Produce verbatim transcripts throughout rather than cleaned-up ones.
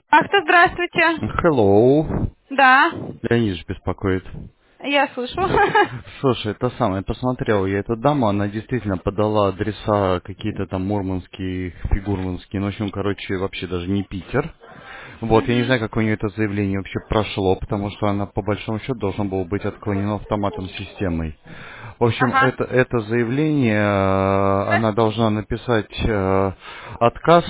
Ах, то здравствуйте. Hello. Да, Леонид же беспокоит. я слышу. Слушай, это самое, посмотрел я эту даму, она действительно подала адреса какие-то там мурманские, фигурманские, ну, в общем, короче, вообще даже не Питер. Вот, я не Мгм. знаю, как у нее это заявление вообще прошло, потому что она по большому счету должна была быть отклонена автоматом системой. В общем, Ага. это, это заявление, э, она должна написать э, отказ,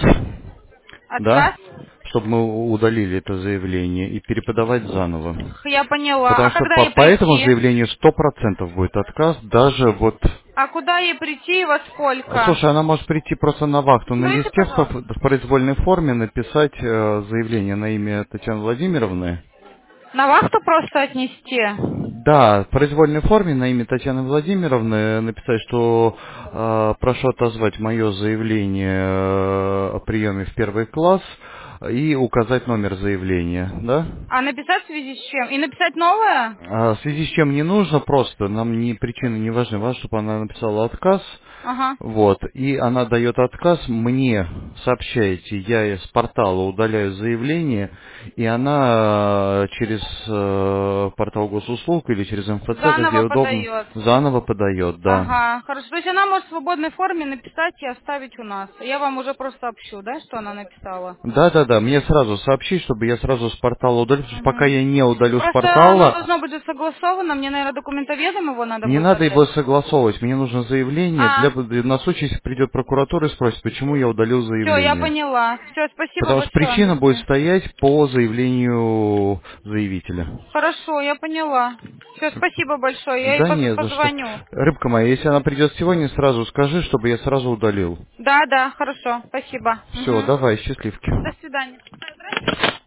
да, Отказ? чтобы мы удалили это заявление и переподавать заново. Я поняла. Потому А что когда по, ей по этому прийти? заявлению сто процентов будет отказ, даже вот... А куда ей прийти и во сколько? Слушай, она может прийти просто на вахту на Скажите, листе в, пожалуйста. в произвольной форме, написать э, заявление на имя Татьяны Владимировны. На вахту просто отнести? Да, в произвольной форме на имя Татьяны Владимировны написать, что э, прошу отозвать мое заявление э, о приеме в первый класс и указать номер заявления, да? А написать в связи с чем? И написать новое? А, в связи с чем не нужно просто, нам ни причины не важны, важно, чтобы она написала отказ, Ага. вот, и она дает отказ, мне сообщаете, я с портала удаляю заявление, и она э, через э, портал госуслуг или через эм эф цэ, как ей Заново удобно, подает. заново подает, да. Ага, хорошо. То есть она может в свободной форме написать и оставить у нас. Я вам уже просто сообщу, да, что она написала? Да-да-да, мне сразу сообщить, чтобы я сразу с портала удалил, потому что пока Мгм. я не удалю с Просто оно портала, должно быть же согласовано. Мне, наверное, документоведом его надо не будет надо его отдать. согласовывать, мне нужно заявление, А, для, на случай, если придет прокуратура и спросит, почему я удалил все, я заявление. поняла. Все, спасибо Потому что большое, причина будет Андрей. стоять по заявлению заявителя. Хорошо, я поняла. Все, спасибо большое. Я ей Да поз- не за что. позвоню. Рыбка моя, если она придет сегодня, сразу скажи, чтобы я сразу удалил. Да, да, хорошо, спасибо. Все, Мгм. давай, счастливки. До свидания.